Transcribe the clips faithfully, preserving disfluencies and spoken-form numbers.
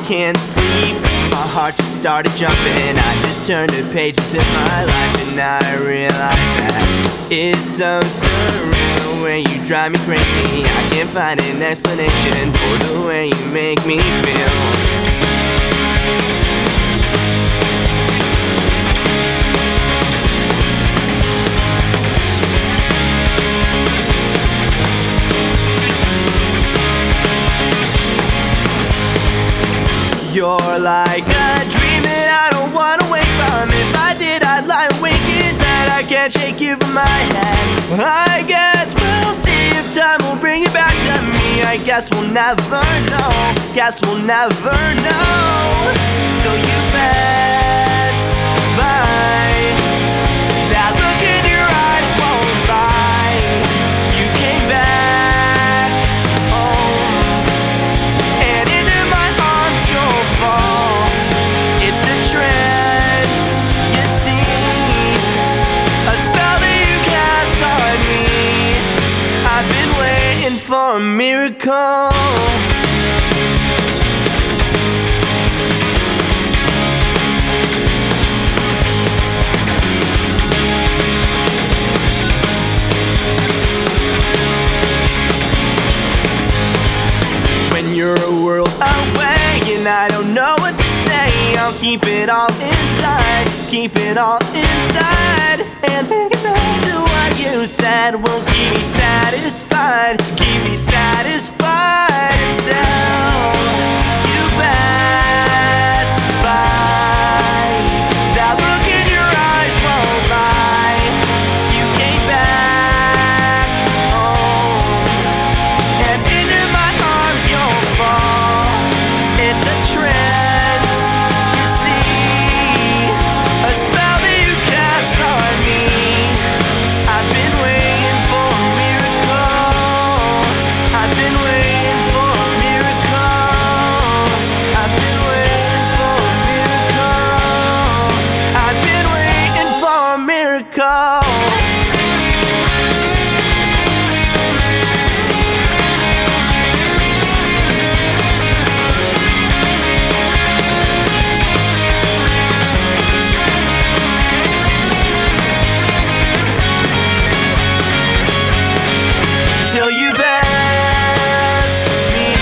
can't sleep. My heart just started jumping. I just turned a page into my life, and now I realize that it's so surreal when you drive me crazy. I can't find an explanation for the way you make me feel. You're like a dream that I don't wanna wake from. If I did, I'd lie awake in bed. I can't shake you from my head. I guess we'll see if time will bring it back to me. I guess we'll never know. Guess we'll never know till you pass by. That look in your eyes won't lie. You came back home, and into my arms you'll fall. It's a trance, you see, a spell that you cast on me. I've been waiting for a miracle. You're a world away, and I don't know what to say. I'll keep it all inside, keep it all inside. And thinking back to what you said won't keep me satisfied, keep me satisfied until you pass by. That look in your eyes won't lie. You came back home, and into my arms you'll fall. It's a trance, you see, a spell that you cast on me. I've been waiting for a miracle. I've been waiting for a miracle. I've been waiting for a miracle. I've been waiting for a miracle. Till you pass me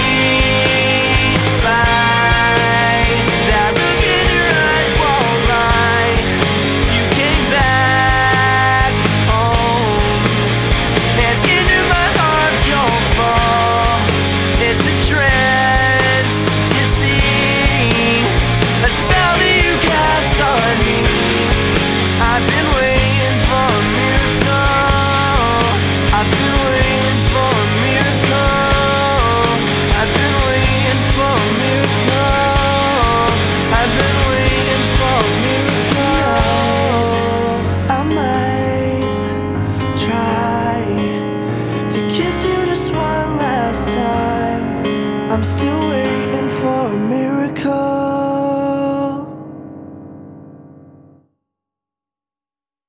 by. That look in your eyes won't lie. You came back home, and into my arms you'll fall. It's a trance, you see, a spell that you cast on me. I've been waiting for a miracle. I've been waiting for a miracle. I've been waiting for a miracle. I've been waiting for a miracle. I might try to kiss you just one last time. I'm still